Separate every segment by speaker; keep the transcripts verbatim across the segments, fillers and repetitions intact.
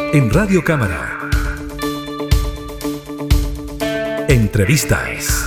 Speaker 1: En Radio Cámara. Entrevistas.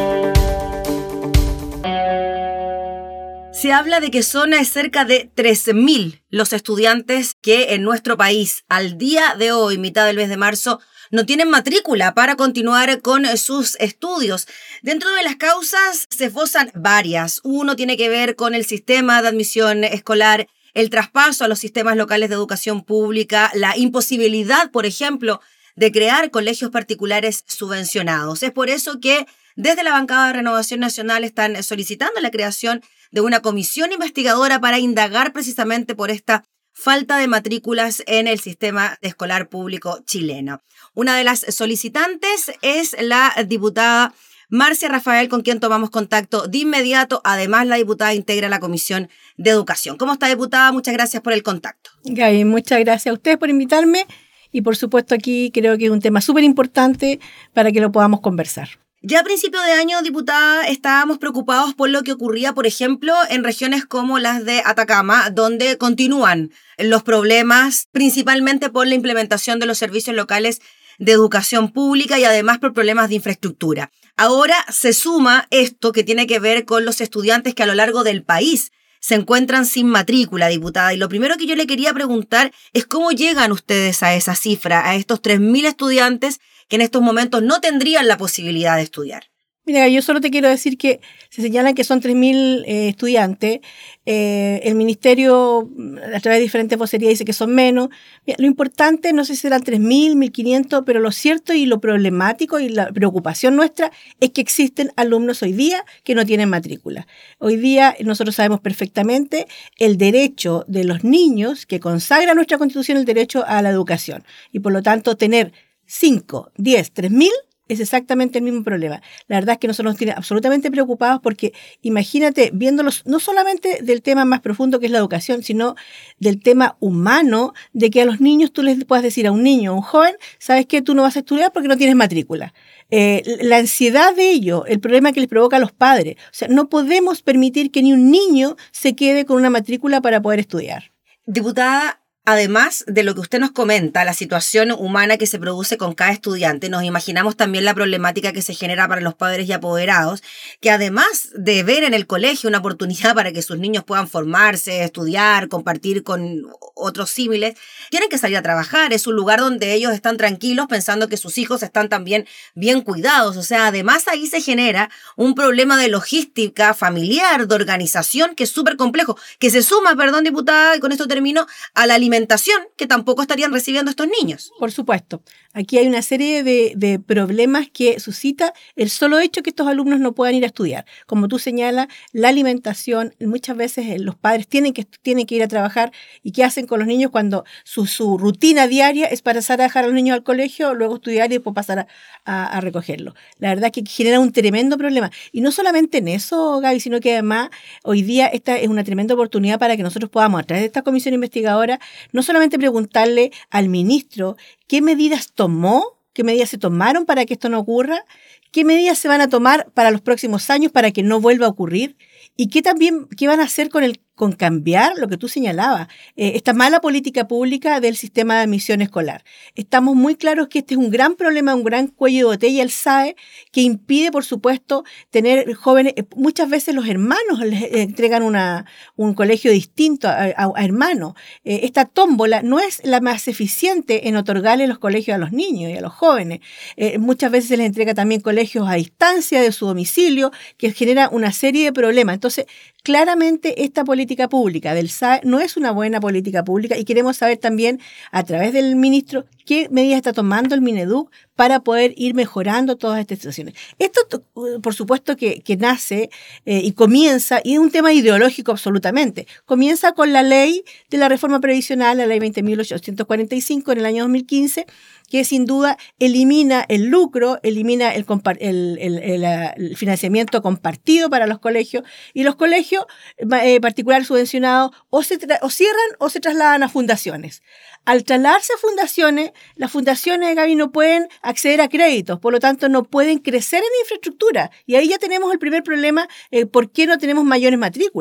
Speaker 2: Se habla de que son cerca de tres mil los estudiantes que en nuestro país, al día de hoy, mitad del mes de marzo, no tienen matrícula para continuar con sus estudios. Dentro de las causas se esbozan varias. Uno tiene que ver con el sistema de admisión escolar, el traspaso a los sistemas locales de educación pública, la imposibilidad, por ejemplo, de crear colegios particulares subvencionados. Es por eso que desde la bancada de Renovación Nacional están solicitando la creación de una comisión investigadora para indagar precisamente por esta falta de matrículas en el sistema escolar público chileno. Una de las solicitantes es la diputada Marcia Rafael, con quien tomamos contacto de inmediato. Además, la diputada integra la Comisión de Educación. ¿Cómo está, diputada? Muchas gracias por el contacto.
Speaker 3: Gaby, muchas gracias a ustedes por invitarme y, por supuesto, aquí creo que es un tema súper importante para que lo podamos conversar.
Speaker 2: Ya a principio de año, diputada, estábamos preocupados por lo que ocurría, por ejemplo, en regiones como las de Atacama, donde continúan los problemas, principalmente por la implementación de los servicios locales de educación pública y además por problemas de infraestructura. Ahora se suma esto que tiene que ver con los estudiantes que a lo largo del país se encuentran sin matrícula, diputada. Y lo primero que yo le quería preguntar es cómo llegan ustedes a esa cifra, a estos tres mil estudiantes que en estos momentos no tendrían la posibilidad de estudiar.
Speaker 3: Mira, yo solo te quiero decir que se señalan que son tres mil eh, estudiantes. Eh, el ministerio, a través de diferentes vocerías, dice que son menos. Mira, lo importante, no sé si serán tres mil, mil quinientos, pero lo cierto y lo problemático y la preocupación nuestra es que existen alumnos hoy día que no tienen matrícula. Hoy día nosotros sabemos perfectamente el derecho de los niños que consagra nuestra Constitución, el derecho a la educación. Y por lo tanto, tener cinco, diez, tres mil es exactamente el mismo problema. La verdad es que nosotros nos tiene absolutamente preocupados porque imagínate, viéndolos no solamente del tema más profundo que es la educación, sino del tema humano, de que a los niños tú les puedas decir a un niño, a un joven, ¿sabes qué? Tú no vas a estudiar porque no tienes matrícula. Eh, la ansiedad de ello, el problema que les provoca a los padres. O sea, no podemos permitir que ni un niño se quede con una matrícula para poder estudiar.
Speaker 2: Diputada, además de lo que usted nos comenta, la situación humana que se produce con cada estudiante, nos imaginamos también la problemática que se genera para los padres y apoderados, que además de ver en el colegio una oportunidad para que sus niños puedan formarse, estudiar, compartir con otros símiles, tienen que salir a trabajar. Es un lugar donde ellos están tranquilos pensando que sus hijos están también bien cuidados. O sea, además ahí se genera un problema de logística familiar, de organización, que es súper complejo, que se suma, perdón, diputada, y con esto termino, a la alimentación que tampoco estarían recibiendo estos niños.
Speaker 3: Por supuesto. Aquí hay una serie de, de problemas que suscita el solo hecho que estos alumnos no puedan ir a estudiar. Como tú señalas, la alimentación, muchas veces los padres tienen que, tienen que ir a trabajar. ¿Y qué hacen con los niños cuando su, su rutina diaria es pasar a dejar a los niños al colegio, luego estudiar y después pasar a, a, a recogerlos? La verdad es que genera un tremendo problema. Y no solamente en eso, Gaby, sino que además hoy día esta es una tremenda oportunidad para que nosotros podamos, a través de esta comisión investigadora, no solamente preguntarle al ministro qué medidas tomó, qué medidas se tomaron para que esto no ocurra, qué medidas se van a tomar para los próximos años para que no vuelva a ocurrir y qué también qué van a hacer con el con cambiar lo que tú señalabas, eh, esta mala política pública del sistema de admisión escolar. Estamos muy claros que este es un gran problema, un gran cuello de botella, el S A E, que impide, por supuesto, tener jóvenes. Muchas veces los hermanos les entregan una, un colegio distinto a, a, a hermanos. Eh, esta tómbola no es la más eficiente en otorgarle los colegios a los niños y a los jóvenes. Eh, muchas veces se les entrega también colegios a distancia de su domicilio, que genera una serie de problemas. Entonces, claramente esta política pública del S A E no es una buena política pública y queremos saber también a través del ministro qué medidas está tomando el Mineduc para poder ir mejorando todas estas situaciones. Esto, por supuesto, que, que nace eh, y comienza, y es un tema ideológico absolutamente, comienza con la ley de la reforma previsional, la ley veinte mil ochocientos cuarenta y cinco en el año dos mil quince, que sin duda elimina el lucro, elimina el, el, el, el, el financiamiento compartido para los colegios, y los colegios eh, particulares subvencionados o, se tra- o cierran o se trasladan a fundaciones. Al trasladarse a fundaciones, las fundaciones, Gaby, no pueden acceder a créditos, por lo tanto no pueden crecer en infraestructura. Y ahí ya tenemos el primer problema, eh, ¿por qué no tenemos mayores matrículas?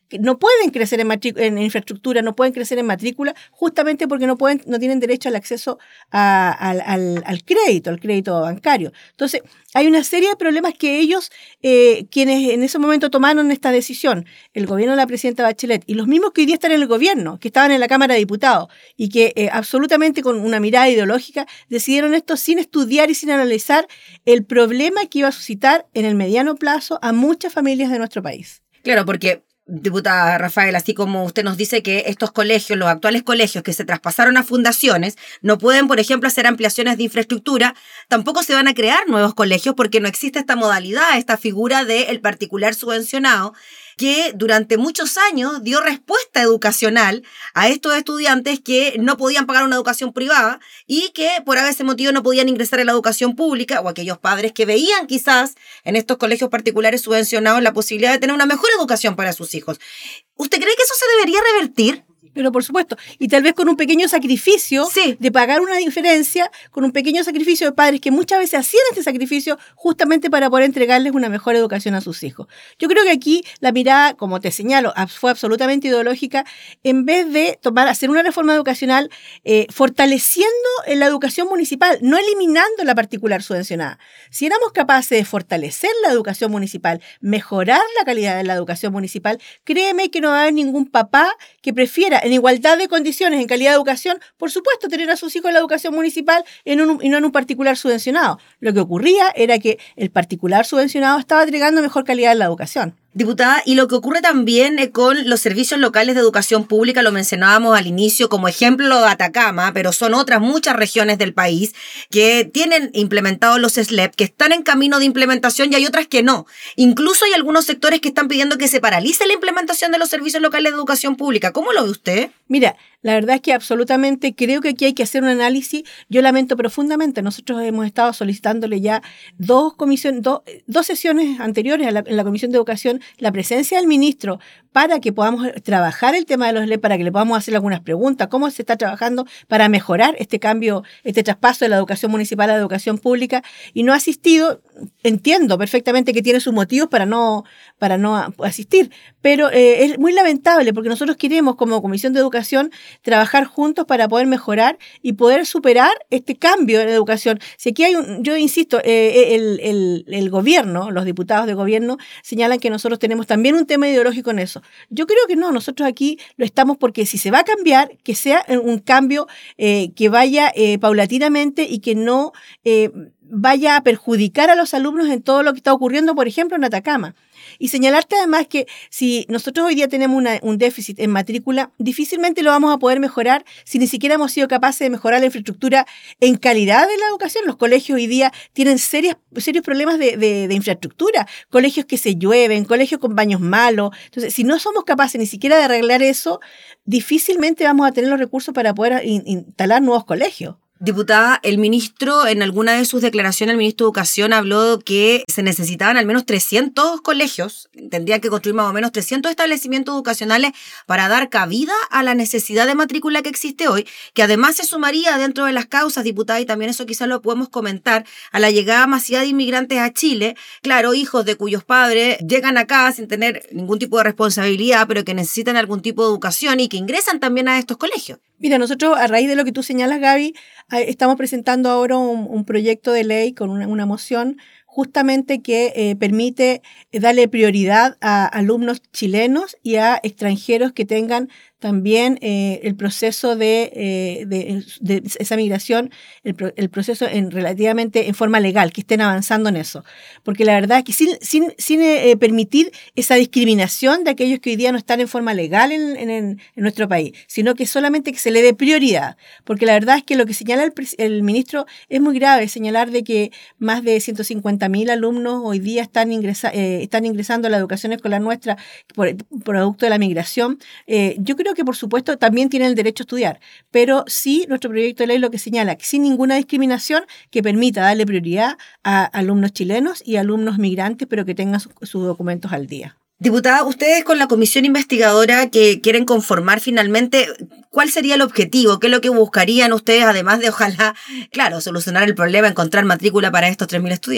Speaker 3: que no pueden crecer en, en infraestructura, no pueden crecer en matrícula, justamente porque no pueden, no tienen derecho al acceso a, al, al, al crédito, al crédito bancario. Entonces, hay una serie de problemas que ellos, eh, quienes en ese momento tomaron esta decisión, el gobierno de la presidenta Bachelet, y los mismos que hoy día están en el gobierno, que estaban en la Cámara de Diputados, y que eh, absolutamente con una mirada ideológica decidieron esto sin estudiar y sin analizar el problema que iba a suscitar en el mediano plazo a muchas familias de nuestro país.
Speaker 2: Claro, porque, diputada Rafael, así como usted nos dice que estos colegios, los actuales colegios que se traspasaron a fundaciones, no pueden, por ejemplo, hacer ampliaciones de infraestructura, tampoco se van a crear nuevos colegios porque no existe esta modalidad, esta figura del particular subvencionado, que durante muchos años dio respuesta educacional a estos estudiantes que no podían pagar una educación privada y que por ese motivo no podían ingresar a la educación pública, o aquellos padres que veían quizás en estos colegios particulares subvencionados la posibilidad de tener una mejor educación para sus hijos. ¿Usted cree que eso se debería revertir?
Speaker 3: Pero por supuesto, y tal vez con un pequeño sacrificio
Speaker 2: sí.
Speaker 3: de pagar una diferencia, con un pequeño sacrificio de padres que muchas veces hacían este sacrificio justamente para poder entregarles una mejor educación a sus hijos. Yo creo que aquí la mirada, como te señalo, fue absolutamente ideológica, en vez de tomar, hacer una reforma educacional eh, fortaleciendo la educación municipal, no eliminando la particular subvencionada. Si éramos capaces de fortalecer la educación municipal, mejorar la calidad de la educación municipal, créeme que no va a haber ningún papá que prefiera en igualdad de condiciones, en calidad de educación, por supuesto, tener a sus hijos en la educación municipal en un, y no en un particular subvencionado. Lo que ocurría era que el particular subvencionado estaba entregando mejor calidad en la educación.
Speaker 2: Diputada, y lo que ocurre también eh, con los servicios locales de educación pública, lo mencionábamos al inicio como ejemplo de Atacama, pero son otras muchas regiones del país que tienen implementados los S L E P, que están en camino de implementación y hay otras que no. Incluso hay algunos sectores que están pidiendo que se paralice la implementación de los servicios locales de educación pública. ¿Cómo lo ve usted?
Speaker 3: Mira, la verdad es que absolutamente creo que aquí hay que hacer un análisis. Yo lamento profundamente, nosotros hemos estado solicitándole ya dos comisiones, dos, dos sesiones anteriores a la, en la Comisión de Educación la presencia del ministro para que podamos trabajar el tema de los S L E P, para que le podamos hacer algunas preguntas, cómo se está trabajando para mejorar este cambio, este traspaso de la educación municipal a la educación pública, y no ha asistido. Entiendo perfectamente que tiene sus motivos para no, para no asistir, pero eh, es muy lamentable porque nosotros queremos como Comisión de Educación trabajar juntos para poder mejorar y poder superar este cambio en la educación. Si aquí hay un, yo insisto, eh, el, el, el gobierno, los diputados de gobierno señalan que nosotros tenemos también un tema ideológico en eso. Yo creo que no, nosotros aquí lo estamos porque si se va a cambiar, que sea un cambio eh, que vaya eh, paulatinamente y que no eh, vaya a perjudicar a los alumnos en todo lo que está ocurriendo, por ejemplo, en Atacama. Y señalarte además que si nosotros hoy día tenemos una, un déficit en matrícula, difícilmente lo vamos a poder mejorar si ni siquiera hemos sido capaces de mejorar la infraestructura en calidad de la educación. Los colegios hoy día tienen serias, serios problemas de, de, de infraestructura, colegios que se llueven, colegios con baños malos. Entonces, si no somos capaces ni siquiera de arreglar eso, difícilmente vamos a tener los recursos para poder in, instalar nuevos colegios.
Speaker 2: Diputada, el ministro, en alguna de sus declaraciones, el ministro de Educación habló que se necesitaban al menos trescientos colegios, tendrían que construir más o menos trescientos establecimientos educacionales para dar cabida a la necesidad de matrícula que existe hoy, que además se sumaría dentro de las causas, diputada, y también eso quizás lo podemos comentar, a la llegada masiva de inmigrantes a Chile, claro, hijos de cuyos padres llegan acá sin tener ningún tipo de responsabilidad, pero que necesitan algún tipo de educación y que ingresan también a estos colegios.
Speaker 3: Mira, nosotros a raíz de lo que tú señalas, Gaby, estamos presentando ahora un, un proyecto de ley con una, una moción justamente que eh, permite darle prioridad a alumnos chilenos y a extranjeros que tengan también eh, el proceso de, eh, de, de esa migración, el, el proceso en relativamente en forma legal, que estén avanzando en eso. Porque la verdad es que sin, sin, sin eh, permitir esa discriminación de aquellos que hoy día no están en forma legal en, en, en nuestro país, sino que solamente que se le dé prioridad. Porque la verdad es que lo que señala el, el ministro es muy grave, señalar de que más de ciento cincuenta mil alumnos hoy día están, ingresa, eh, están ingresando a la educación escolar nuestra por, por producto de la migración. Eh, yo creo que por supuesto también tienen el derecho a estudiar, pero sí nuestro proyecto de ley lo que señala que sin ninguna discriminación que permita darle prioridad a alumnos chilenos y alumnos migrantes, pero que tengan sus, sus documentos al día.
Speaker 2: Diputada, ustedes con la comisión investigadora que quieren conformar finalmente, ¿cuál sería el objetivo? ¿Qué es lo que buscarían ustedes, además de, ojalá, claro, solucionar el problema, encontrar matrícula para estos tres mil estudiantes?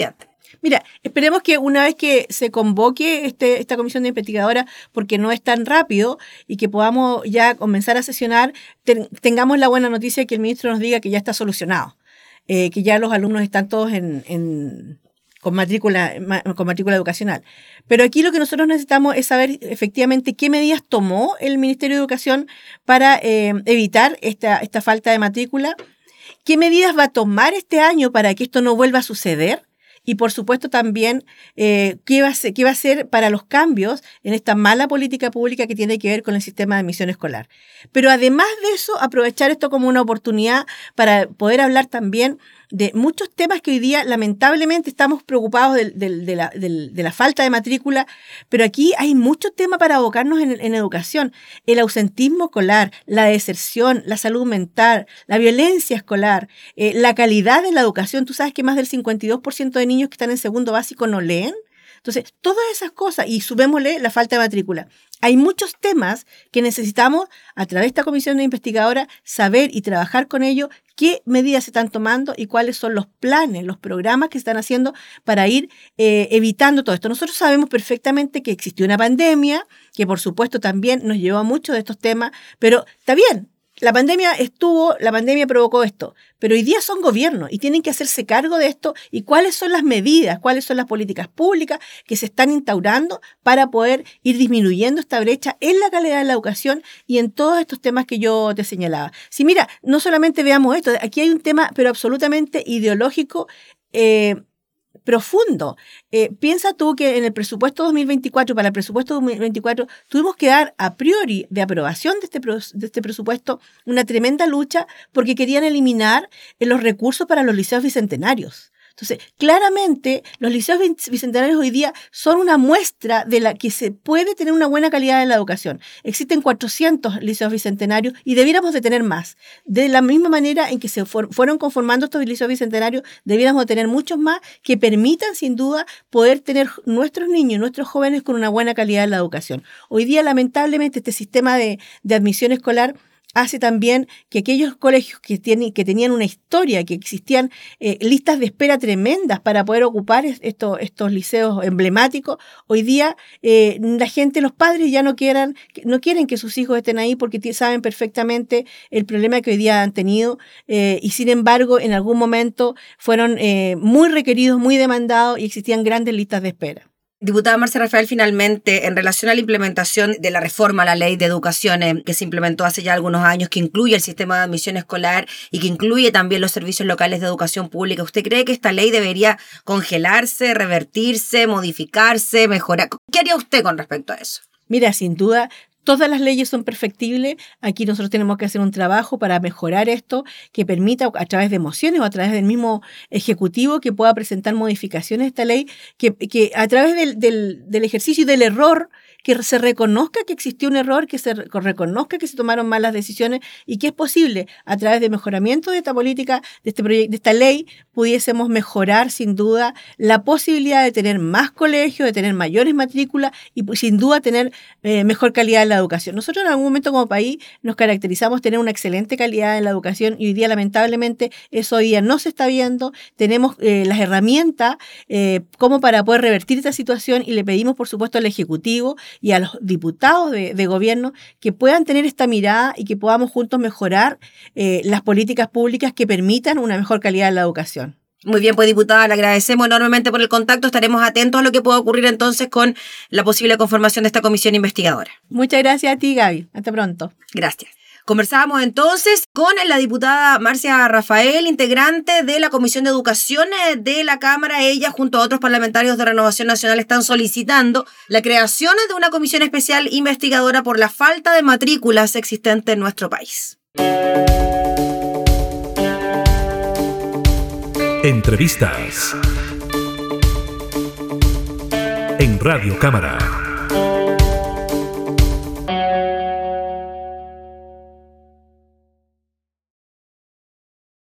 Speaker 3: Mira, esperemos que una vez que se convoque este, esta comisión de investigadora, porque no es tan rápido, y que podamos ya comenzar a sesionar, ten, tengamos la buena noticia de que el ministro nos diga que ya está solucionado, eh, que ya los alumnos están todos en, en, con, matrícula, con matrícula educacional. Pero aquí lo que nosotros necesitamos es saber efectivamente qué medidas tomó el Ministerio de Educación para eh, evitar esta, esta falta de matrícula, qué medidas va a tomar este año para que esto no vuelva a suceder. Y, por supuesto, también eh, ¿qué va a ser, qué va a hacer para los cambios en esta mala política pública que tiene que ver con el sistema de admisión escolar. Pero, además de eso, aprovechar esto como una oportunidad para poder hablar también de muchos temas que hoy día, lamentablemente, estamos preocupados de, de, de, la, de, de la falta de matrícula, pero aquí hay muchos temas para abocarnos en, en educación. El ausentismo escolar, la deserción, la salud mental, la violencia escolar, eh, la calidad de la educación. Tú sabes que más del cincuenta y dos por ciento de niños que están en segundo básico no leen. Entonces, todas esas cosas, y subémosle la falta de matrícula. Hay muchos temas que necesitamos, a través de esta comisión de investigadora, saber y trabajar con ellos qué medidas se están tomando y cuáles son los planes, los programas que se están haciendo para ir eh, evitando todo esto. Nosotros sabemos perfectamente que existió una pandemia, que por supuesto también nos llevó a muchos de estos temas, pero está bien. La pandemia estuvo, la pandemia provocó esto, pero hoy día son gobiernos y tienen que hacerse cargo de esto y cuáles son las medidas, cuáles son las políticas públicas que se están instaurando para poder ir disminuyendo esta brecha en la calidad de la educación y en todos estos temas que yo te señalaba. Si mira, no solamente veamos esto, aquí hay un tema pero absolutamente ideológico, eh, profundo. Eh, piensa tú que en el presupuesto dos mil veinticuatro, para el presupuesto dos mil veinticuatro, tuvimos que dar a priori de aprobación de este, de este presupuesto una tremenda lucha porque querían eliminar los recursos para los liceos bicentenarios. Entonces, claramente, los liceos bicentenarios hoy día son una muestra de la que se puede tener una buena calidad en la educación. Existen cuatrocientos liceos bicentenarios y debiéramos de tener más. De la misma manera en que se for- fueron conformando estos liceos bicentenarios, debiéramos de tener muchos más que permitan, sin duda, poder tener nuestros niños, nuestros jóvenes con una buena calidad en la educación. Hoy día, lamentablemente, este sistema de, de admisión escolar hace también que aquellos colegios que, tienen, que tenían una historia, que existían eh, listas de espera tremendas para poder ocupar estos, estos liceos emblemáticos, hoy día eh, la gente, los padres ya no, quieran, no quieren que sus hijos estén ahí porque t- saben perfectamente el problema que hoy día han tenido eh, y sin embargo en algún momento fueron eh, muy requeridos, muy demandados y existían grandes listas de espera.
Speaker 2: Diputada Marcia Rafael, finalmente, en relación a la implementación de la reforma a la ley de educación eh, que se implementó hace ya algunos años, que incluye el sistema de admisión escolar y que incluye también los servicios locales de educación pública, ¿usted cree que esta ley debería congelarse, revertirse, modificarse, mejorar? ¿Qué haría usted con respecto a eso?
Speaker 3: Mira, sin duda, todas las leyes son perfectibles. Aquí nosotros tenemos que hacer un trabajo para mejorar esto, que permita a través de mociones o a través del mismo Ejecutivo que pueda presentar modificaciones a esta ley, que, que a través del, del, del ejercicio y del error, que se reconozca que existió un error, que se reconozca que se tomaron malas decisiones y que es posible, a través del mejoramiento de esta política, de, este proyecto, de esta ley, pudiésemos mejorar sin duda la posibilidad de tener más colegios, de tener mayores matrículas y sin duda tener eh, mejor calidad en la educación. Nosotros en algún momento como país nos caracterizamos tener una excelente calidad en la educación y hoy día lamentablemente eso hoy día no se está viendo. Tenemos eh, las herramientas eh, como para poder revertir esta situación y le pedimos por supuesto al Ejecutivo y a los diputados de, de gobierno que puedan tener esta mirada y que podamos juntos mejorar eh, las políticas públicas que permitan una mejor calidad en la educación.
Speaker 2: Muy bien, pues diputada, le agradecemos enormemente por el contacto. Estaremos atentos a lo que pueda ocurrir entonces con la posible conformación de esta comisión investigadora.
Speaker 3: Muchas gracias a ti, Gaby. Hasta pronto.
Speaker 2: Gracias. Conversábamos entonces con la diputada Marcia Rafael, integrante de la Comisión de Educación de la Cámara. Ella, junto a otros parlamentarios de Renovación Nacional, están solicitando la creación de una comisión especial investigadora por la falta de matrículas existente en nuestro país.
Speaker 1: Entrevistas en Radio Cámara.